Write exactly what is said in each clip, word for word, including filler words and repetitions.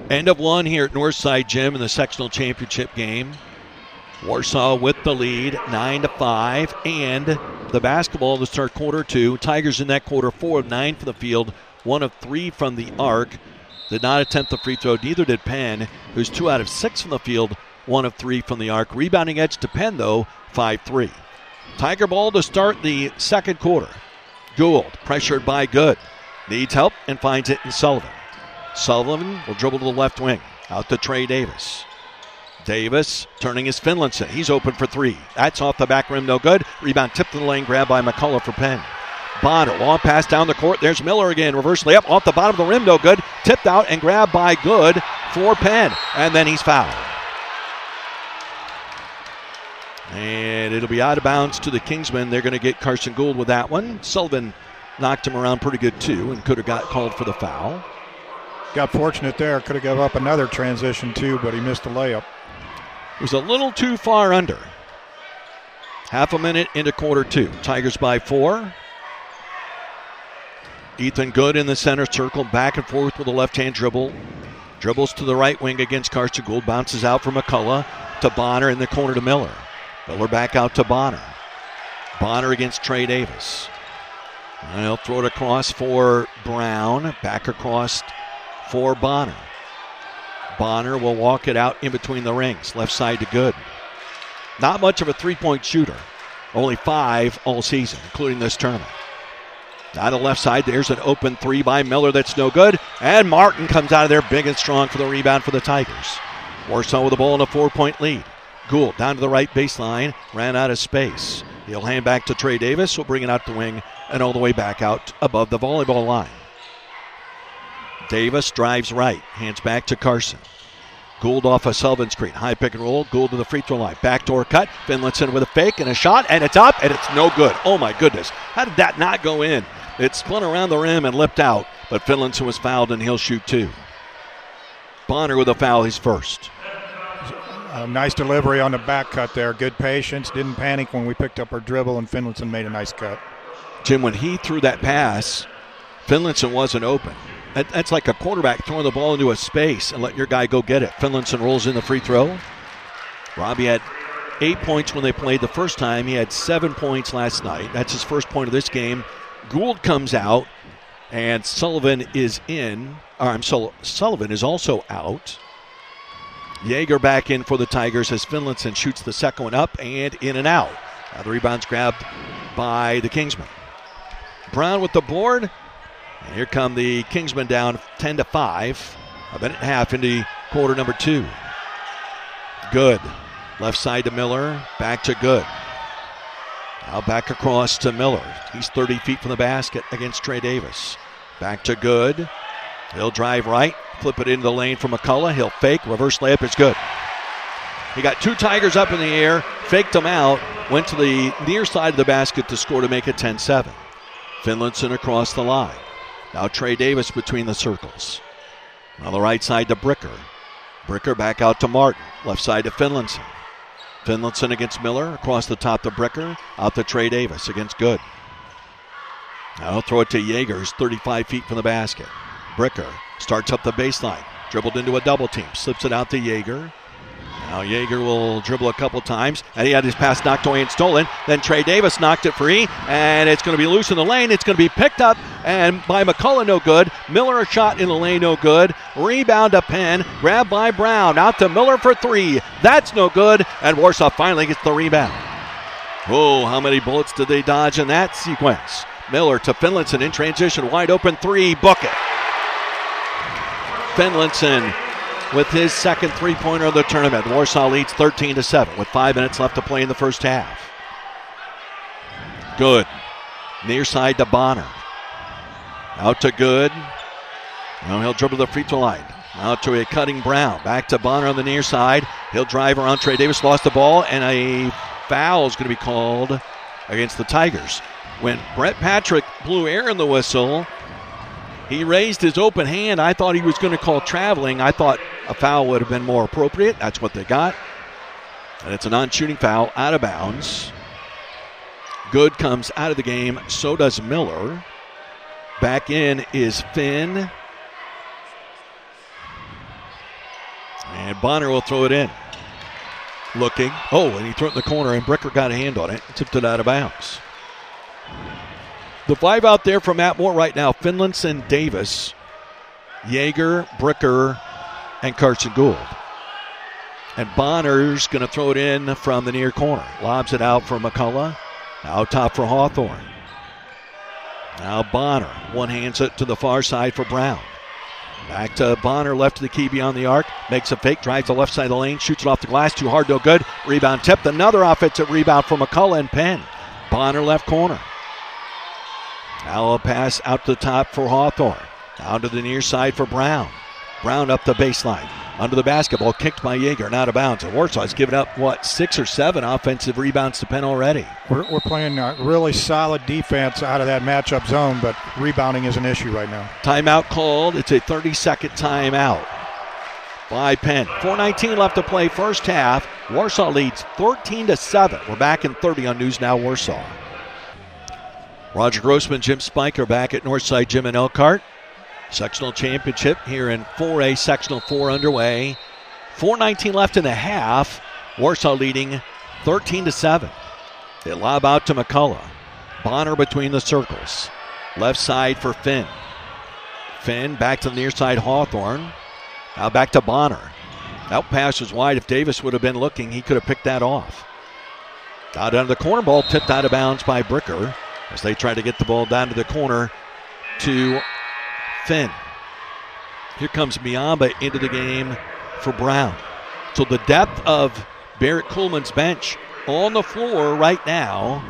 End of one here at Northside Gym in the sectional championship game. Warsaw with the lead, nine to five, and the basketball to start quarter two. Tigers in that quarter, four of nine from the field, one of three from the arc. Did not attempt the free throw, neither did Penn, who's two out of six from the field, one of three from the arc. Rebounding edge to Penn, though, five three. Tiger ball to start the second quarter. Gould, pressured by Good, needs help and finds it in Sullivan. Sullivan will dribble to the left wing, out to Trey Davis. Davis turning his Finlinson. He's open for three. That's off the back rim, no good. Rebound tipped in the lane, grabbed by McCullough for Penn. Bonner, long pass down the court. There's Miller again. Reverse layup off the bottom of the rim, no good. Tipped out and grabbed by Good for Penn. And then he's fouled. And it'll be out of bounds to the Kingsmen. They're going to get Carson Gould with that one. Sullivan knocked him around pretty good too and could have got called for the foul. Got fortunate there. Could have given up another transition too, but he missed the layup. It was a little too far under. Half a minute into quarter two. Tigers by four. Ethan Good in the center circle, back and forth with a left-hand dribble. Dribbles to the right wing against Carson Gould. Bounces out for McCullough to Bonner in the corner to Miller. Miller back out to Bonner. Bonner against Trey Davis. And he'll throw it across for Brown. Back across for Bonner. Bonner will walk it out in between the rings. Left side to Good. Not much of a three-point shooter. Only five all season, including this tournament. Out of left side, there's an open three by Miller that's no good. And Martin comes out of there big and strong for the rebound for the Tigers. Warsaw with the ball in a four-point lead. Gould down to the right baseline. Ran out of space. He'll hand back to Trey Davis. Will bring it out the wing and all the way back out above the volleyball line. Davis drives right. Hands back to Carson. Gould off a Sullivan screen. High pick and roll. Gould to the free throw line. Backdoor cut. Finlinson with a fake and a shot. And it's up and it's no good. Oh my goodness. How did that not go in? It spun around the rim and lipped out. But Finlinson was fouled and he'll shoot two. Bonner with a foul. He's first. A nice delivery on the back cut there. Good patience. Didn't panic when we picked up our dribble and Finlinson made a nice cut. Jim, when he threw that pass, Finlinson wasn't open. That's like a quarterback throwing the ball into a space and let your guy go get it. Finlinson rolls in the free throw. Robbie had eight points when they played the first time. He had seven points last night. That's his first point of this game. Gould comes out, and Sullivan is in. Or I'm sorry, Sullivan is also out. Yeager back in for the Tigers as Finlinson shoots the second one up and in and out. Now the rebound's grabbed by the Kingsmen. Brown with the board. And here come the Kingsmen down ten to five. A minute and a half into quarter number two. Good. Left side to Miller. Back to Good. Now back across to Miller. He's thirty feet from the basket against Trey Davis. Back to Good. He'll drive right. Flip it into the lane for McCullough. He'll fake. Reverse layup is good. He got two Tigers up in the air. Faked them out. Went to the near side of the basket to score to make it ten seven. Finlinson across the line. Now Trey Davis between the circles. On the right side to Bricker. Bricker back out to Martin. Left side to Finlinson. Finlinson against Miller. Across the top to Bricker. Out to Trey Davis against Good. Now throw it to Yeager, who's thirty-five feet from the basket. Bricker starts up the baseline. Dribbled into a double team. Slips it out to Yeager. Now Yeager will dribble a couple times, and he had his pass knocked away and stolen. Then Trey Davis knocked it free, and it's going to be loose in the lane. It's going to be picked up and by McCullough, no good. Miller a shot in the lane, no good. Rebound to Penn, grabbed by Brown. Out to Miller for three. That's no good, and Warsaw finally gets the rebound. Oh, how many bullets did they dodge in that sequence? Miller to Finlinson in transition, wide open three, book it. Finlinson with his second three-pointer of the tournament. Warsaw leads thirteen to seven with five minutes left to play in the first half. Good. Near side to Bonner. Out to Good. Now he'll dribble the free throw line. Out to a cutting Brown. Back to Bonner on the near side. He'll drive around Trey Davis. Lost the ball, and a foul is going to be called against the Tigers. When Brett Patrick blew air in the whistle, he raised his open hand. I thought he was going to call traveling. I thought a foul would have been more appropriate. That's what they got. And it's a non-shooting foul out of bounds. Good comes out of the game. So does Miller. Back in is Finn. And Bonner will throw it in. Looking. Oh, and he threw it in the corner, and Bricker got a hand on it. Tipped it out of bounds. The five out there from Matt Moore right now: Finlinson, Davis, Yeager, Bricker, and Carson Gould. And Bonner's going to throw it in from the near corner. Lobs it out for McCullough. Out top for Hawthorne. Now Bonner. One hands it to the far side for Brown. Back to Bonner, left to the key beyond the arc. Makes a fake, drives the left side of the lane, shoots it off the glass. Too hard, no good. Rebound tipped. Another offensive rebound for McCullough and Penn. Bonner left corner. Now a pass out to the top for Hawthorne. Down to the near side for Brown. Brown up the baseline. Under the basketball, kicked by Yeager and out of bounds. And Warsaw's given up, what, six or seven offensive rebounds to Penn already. We're, we're playing a really solid defense out of that matchup zone, but rebounding is an issue right now. Timeout called. It's a thirty-second timeout by Penn. four nineteen left to play first half. Warsaw leads thirteen to seven. We're back in thirty on News Now Warsaw. Roger Grossman, Jim Spiker back at Northside Gym in Elkhart. Sectional championship here in four A, Sectional four underway. four nineteen left in the half. Warsaw leading thirteen to seven. They lob out to McCullough. Bonner between the circles. Left side for Finn. Finn back to the near side, Hawthorne. Now back to Bonner. Out pass was wide. If Davis would have been looking, he could have picked that off. Out under the corner, ball tipped out of bounds by Bricker as they try to get the ball down to the corner to Finn. Here comes Miamba into the game for Brown. So the depth of Barrett Coolman's bench on the floor right now.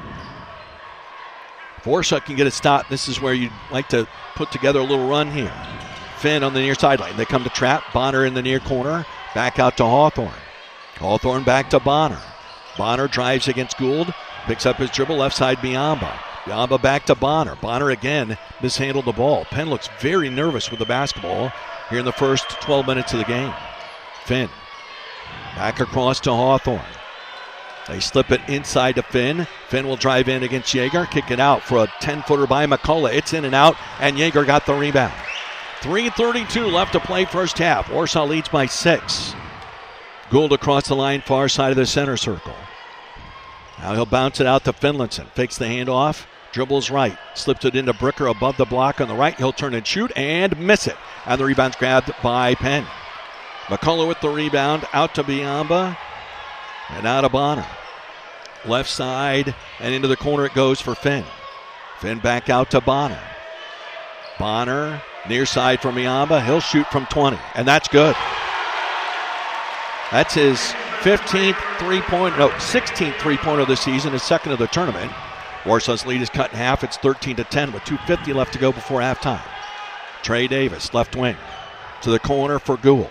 Warsaw can get a stop. This is where you'd like to put together a little run here. Finn on the near sideline. They come to trap. Bonner in the near corner. Back out to Hawthorne. Hawthorne back to Bonner. Bonner drives against Gould. Picks up his dribble. Left side Biamba. Biamba back to Bonner. Bonner again mishandled the ball. Penn looks very nervous with the basketball here in the first twelve minutes of the game. Finn back across to Hawthorne. They slip it inside to Finn. Finn will drive in against Yeager. Kick it out for a ten-footer by McCullough. It's in and out, and Yeager got the rebound. three thirty-two left to play first half. Warsaw leads by six. Gould across the line, far side of the center circle. Now he'll bounce it out to Finlinson. Fakes the handoff. Dribbles right. Slips it into Bricker above the block on the right. He'll turn and shoot and miss it. And the rebound's grabbed by Penn. McCullough with the rebound. Out to Biamba. And out of Bonner. Left side and into the corner it goes for Finn. Finn back out to Bonner. Bonner near side for Biamba. He'll shoot from twenty. And that's good. That's his fifteenth three-point, no, sixteenth three-pointer of the season, his second of the tournament. Warsaw's lead is cut in half. It's thirteen to ten with two fifty left to go before halftime. Trey Davis, left wing, to the corner for Gould.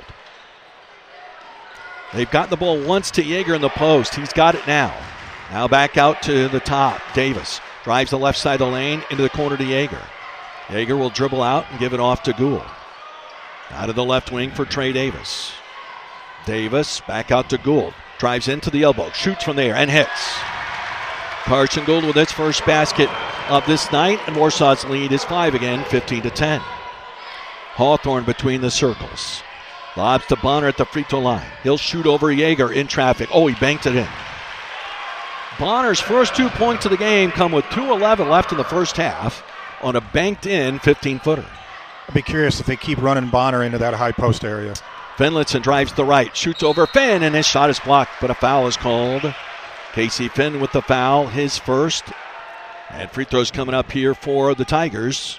They've gotten the ball once to Yeager in the post. He's got it now. Now back out to the top. Davis drives the left side of the lane into the corner to Yeager. Yeager will dribble out and give it off to Gould. Out of the left wing for Trey Davis. Davis back out to Gould. Drives into the elbow. Shoots from there and hits. Carson Gould with his first basket of this night, and Warsaw's lead is five again, fifteen to ten. Hawthorne between the circles. Lobs to Bonner at the free throw line. He'll shoot over Yeager in traffic. Oh, he banked it in. Bonner's first two points of the game come with two eleven left in the first half on a banked in fifteen-footer. I'd be curious if they keep running Bonner into that high post area. Finlinson drives the right, shoots over Finn, and his shot is blocked, but a foul is called. Casey Finn with the foul, his first. And free throws coming up here for the Tigers.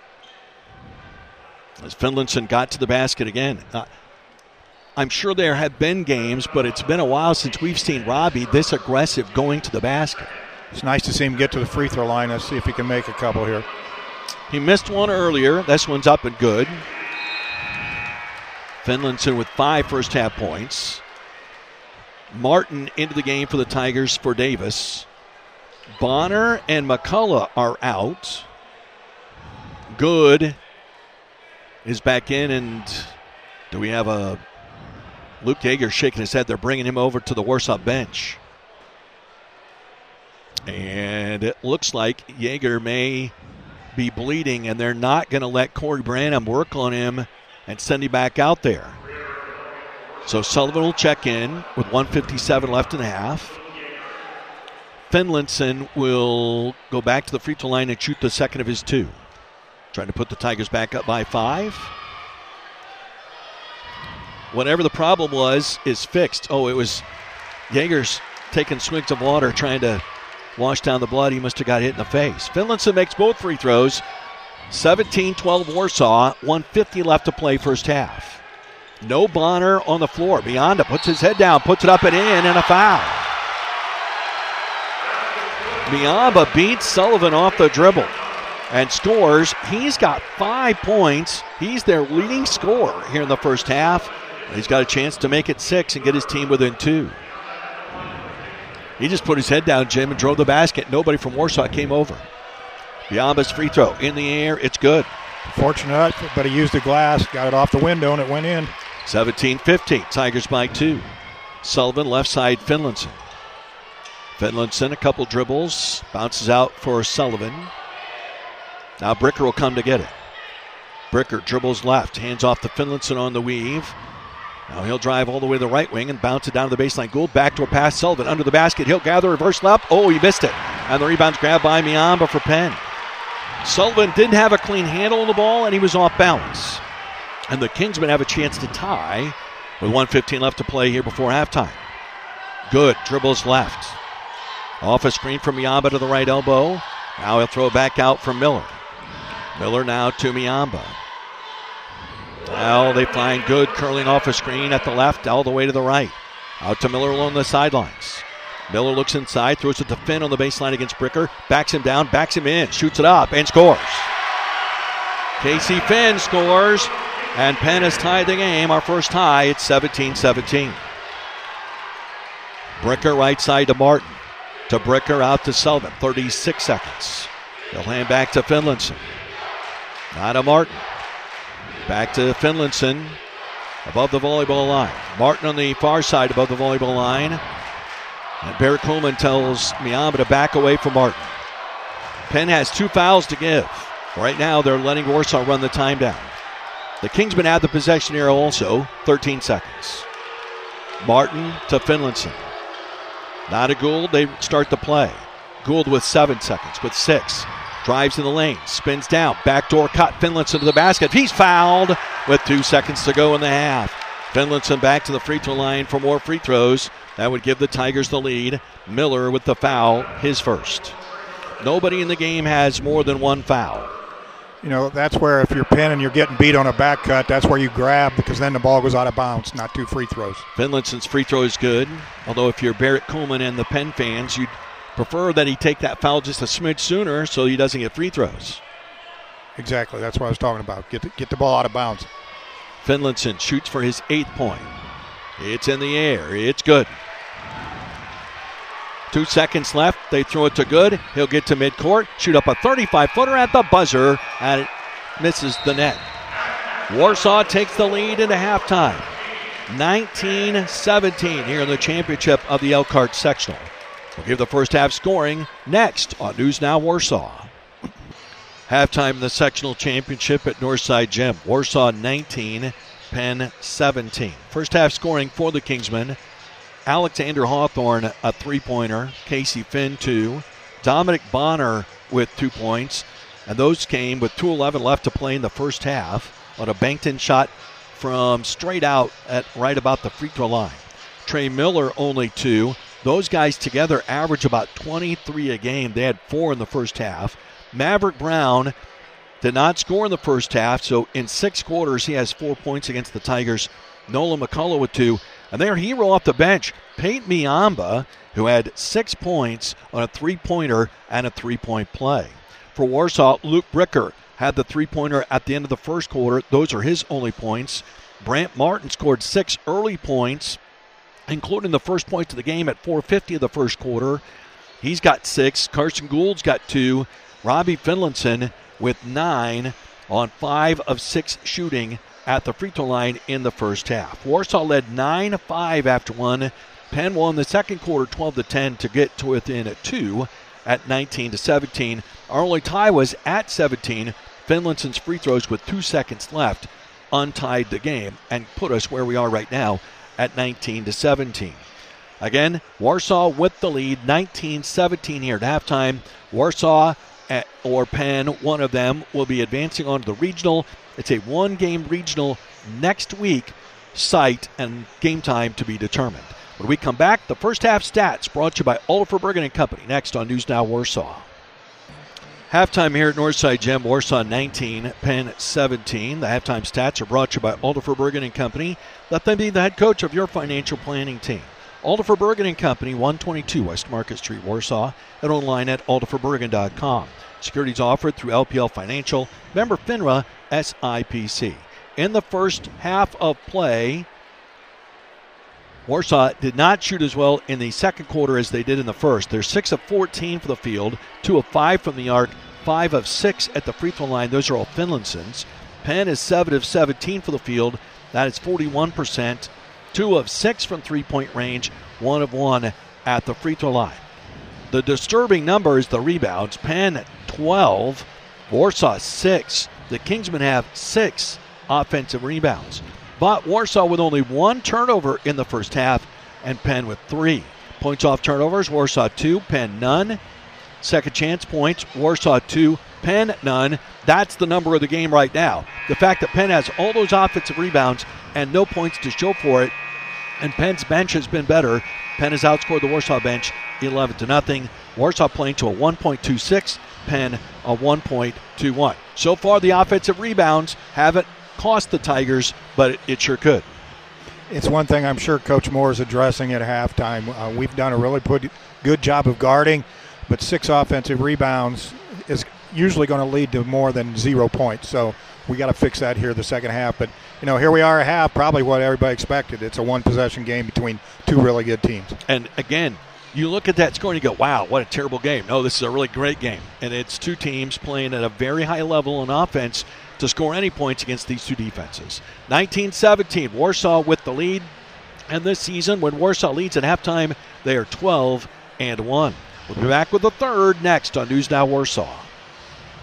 As Finlinson got to the basket again. Uh, I'm sure there have been games, but it's been a while since we've seen Robbie this aggressive going to the basket. It's nice to see him get to the free throw line. Let's see if he can make a couple here. He missed one earlier. This one's up and good. Finlinson with five first half points. Martin into the game for the Tigers for Davis. Bonner and McCullough are out. Good is back in, and do we have a Luke Yeager shaking his head? They're bringing him over to the Warsaw bench. And it looks like Yeager may be bleeding, and they're not going to let Corey Branham work on him and send him back out there. So Sullivan will check in with one fifty-seven left in the half. Finlinson will go back to the free throw line and shoot the second of his two. Trying to put the Tigers back up by five. Whatever the problem was is fixed. Oh, it was Jaeger's taking swigs of water trying to wash down the blood. He must have got hit in the face. Finlinson makes both free throws. seventeen twelve Warsaw. one fifty left to play first half. No Bonner on the floor. Bionda puts his head down, puts it up and in, and a foul. Bionda beats Sullivan off the dribble and scores. He's got five points. He's their leading scorer here in the first half. He's got a chance to make it six and get his team within two. He just put his head down, Jim, and drove the basket. Nobody from Warsaw came over. Biamba's free throw in the air. It's good. Fortunate, but he used the glass, got it off the window, and it went in. seventeen fifteen. Tigers by two. Sullivan left side, Finlinson. Finlinson, a couple dribbles, bounces out for Sullivan. Now Bricker will come to get it. Bricker dribbles left, hands off to Finlinson on the weave. Now he'll drive all the way to the right wing and bounce it down to the baseline. Gould backdoor pass, Sullivan under the basket. He'll gather, reverse left. Oh, he missed it. And the rebound's grabbed by Miamba for Penn. Sullivan didn't have a clean handle on the ball, and he was off balance. And the Kingsmen have a chance to tie with one fifteen left to play here before halftime. Good, dribbles left. Off a screen from Miamba to the right elbow. Now he'll throw it back out from Miller. Miller now to Miamba. Now they find Good curling off a screen at the left, all the way to the right. Out to Miller along the sidelines. Miller looks inside, throws it to Finn on the baseline against Bricker. Backs him down, backs him in, shoots it up, and scores. Casey Finn scores, and Penn has tied the game. Our first tie, it's seventeen seventeen. Bricker right side to Martin. To Bricker, out to Sullivan. thirty-six seconds. They'll hand back to Finlinson. Now to Martin. Back to Finlinson. Above the volleyball line. Martin on the far side above the volleyball line. And Barrett Coleman tells Miamba to back away from Martin. Penn has two fouls to give. Right now they're letting Warsaw run the time down. The Kingsmen have the possession here also. thirteen seconds. Martin to Finlinson. Now to Gould. They start the play. Gould with seven seconds, with six. Drives in the lane, spins down, backdoor cut, Finlinson to the basket. He's fouled with two seconds to go in the half. Finlinson back to the free throw line for more free throws. That would give the Tigers the lead. Miller with the foul, his first. Nobody in the game has more than one foul. You know, that's where if you're Penn and you're getting beat on a back cut, that's where you grab, because then the ball goes out of bounds, not two free throws. Finlinson's free throw is good, although if you're Barrett Coleman and the Penn fans, you'd prefer that he take that foul just a smidge sooner so he doesn't get free throws. Exactly. That's what I was talking about. Get the, get the ball out of bounds. Finlinson shoots for his eighth point. It's in the air. It's good. Two seconds left. They throw it to Good. He'll get to midcourt. Shoot up a thirty-five footer at the buzzer, and it misses the net. Warsaw takes the lead into halftime. nineteen seventeen here in the championship of the Elkhart Sectional. We'll give the first half scoring next on News Now Warsaw. Halftime in the sectional championship at Northside Gym. Warsaw nineteen, Penn seventeen. First half scoring for the Kingsmen. Alexander Hawthorne, a three-pointer. Casey Finn, two. Dominic Bonner with two points. And those came with two eleven left to play in the first half on a banked-in shot from straight out at right about the free throw line. Trey Miller only two. Those guys together average about twenty-three a game. They had four in the first half. Maverick Brown did not score in the first half, so in six quarters he has four points against the Tigers. Nolan McCullough with two. And their hero off the bench, Peyton Miamba, who had six points on a three-pointer and a three-point play. For Warsaw, Luke Bricker had the three-pointer at the end of the first quarter. Those are his only points. Brant Martin scored six early points, including the first point of the game at four fifty of the first quarter. He's got six. Carson Gould's got two. Robbie Finlinson with nine on five of six shooting at the free throw line in the first half. Warsaw led nine five after one. Penn won the second quarter twelve to ten to get to within a two at nineteen to seventeen. Our only tie was at seventeen. Finlinson's free throws with two seconds left untied the game and put us where we are right now at nineteen to seventeen. Again, Warsaw with the lead, nineteen seventeen here at halftime. Warsaw at, or Penn, one of them, will be advancing on to the regional. It's a one-game regional next week, site and game time to be determined. When we come back, the first half stats brought to you by Oliver Bergen and Company, next on News Now Warsaw. Halftime here at Northside Gym, Warsaw nineteen, Penn seventeen. The halftime stats are brought to you by Oliver Bergen and Company. Let them be the head coach of your financial planning team. Oliver Bergen and Company, one twenty-two West Market Street, Warsaw, and online at oliver bergen dot com. Securities offered through L P L Financial, member FINRA, S I P C. In the first half of play, Warsaw did not shoot as well in the second quarter as they did in the first. They're six of fourteen for the field, two of five from the arc, five of six at the free throw line. Those are all Finlaysons. Penn is seven of seventeen for the field. That is forty-one percent. two of six from three-point range, one of one at the free throw line. The disturbing number is the rebounds. Penn twelve, Warsaw six. The Kingsmen have six offensive rebounds. But Warsaw with only one turnover in the first half, and Penn with three. Points off turnovers, Warsaw two, Penn none. Second chance points, Warsaw two, Penn none. That's the number of the game right now. The fact that Penn has all those offensive rebounds and no points to show for it, and Penn's bench has been better. Penn has outscored the Warsaw bench eleven to nothing. Warsaw playing to a one point two six, Penn a one point two one. So far, the offensive rebounds haven't cost the Tigers, but it, it sure could. It's one thing I'm sure Coach Moore is addressing at halftime. Uh, we've done a really good, good job of guarding, but six offensive rebounds is usually going to lead to more than zero points. So we got to fix that here the second half. But, you know, here we are at half, probably what everybody expected. It's a one-possession game between two really good teams. And, again, you look at that score and you go, wow, what a terrible game. No, this is a really great game. And it's two teams playing at a very high level on offense to score any points against these two defenses. nineteen seventeen, Warsaw with the lead. And this season, when Warsaw leads at halftime, they are twelve and one. We'll be back with the third next on News Now Warsaw.